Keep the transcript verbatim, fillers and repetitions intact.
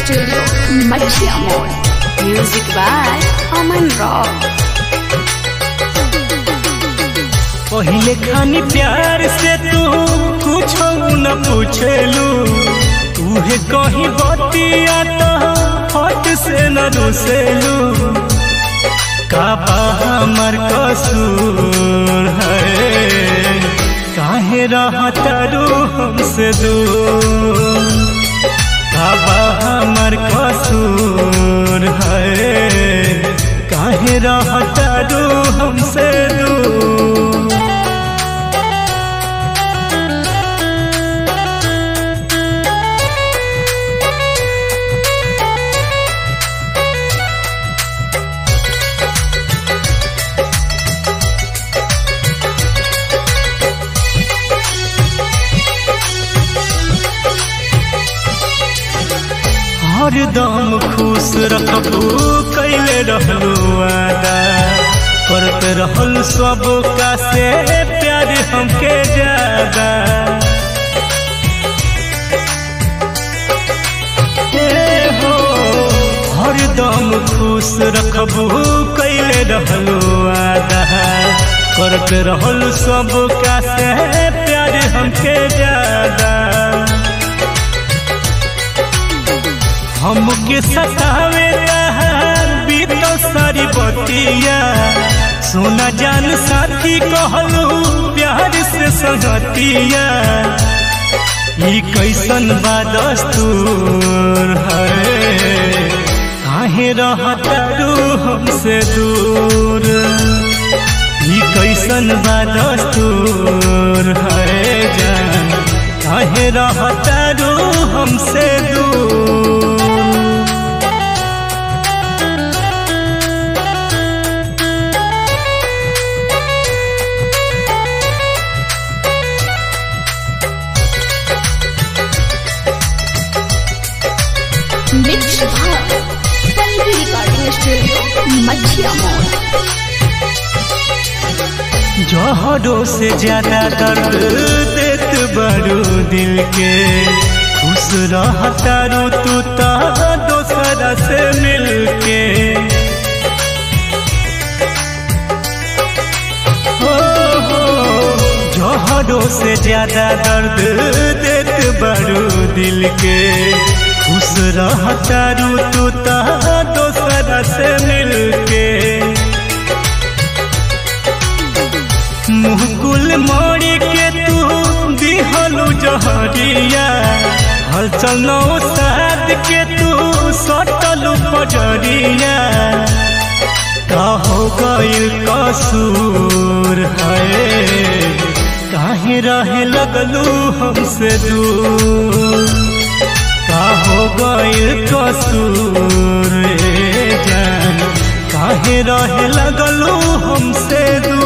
Studio, Machia Mall. Music by Aman Rock. पहिले खानी प्यार से तू कुछ न पूछेलू, तूहे कहीं बतिया तो हट से न रुसेलू। काबा हमर कसूर है, काहे रहता रू हमसे दूर। काबा हमर कसूर है, काहे रहता रू हमसे दूर। हरदम खुश रखबू कैले रहलू वादा, करते रहल सब का से प्यार हमके ज्यादा। हो हरदम खुश रखबू कैले रहलू वादा, करते रहल सब का से प्यार हमके ज्यादा। हमके सतावे बीतो सारी बतिया, सोना जान साथी कहलू प्यार से संगतिया। ई कैसन बा दस्तूर है, काहे रहता रू हमसे दूर। ई कैसन बा दस्तूर है जान, काहे रहता रू हमसे दूर। Mix by Palvi Recording Studio, Machia Mall. जहरों से ज्यादा दर्द देत बड़ू दिल के, खुश रहता रू तू ता दोसरा से मिलके। हो हो जहरों से ज्यादा दर्द देत बड़ू दिल के, खुश रहता रू तू ता दोसरा से मिलके। मुहकुल मोड़ी के तू दिहलू जहरिया, हलचल नौ साथ के तू सटलू पजरिया। का हो गइल कसूर है, काहे रहे लगलू हमसे दूर। का हो गइल कसूर जान, काहे रहे लगलू हमसे दूर।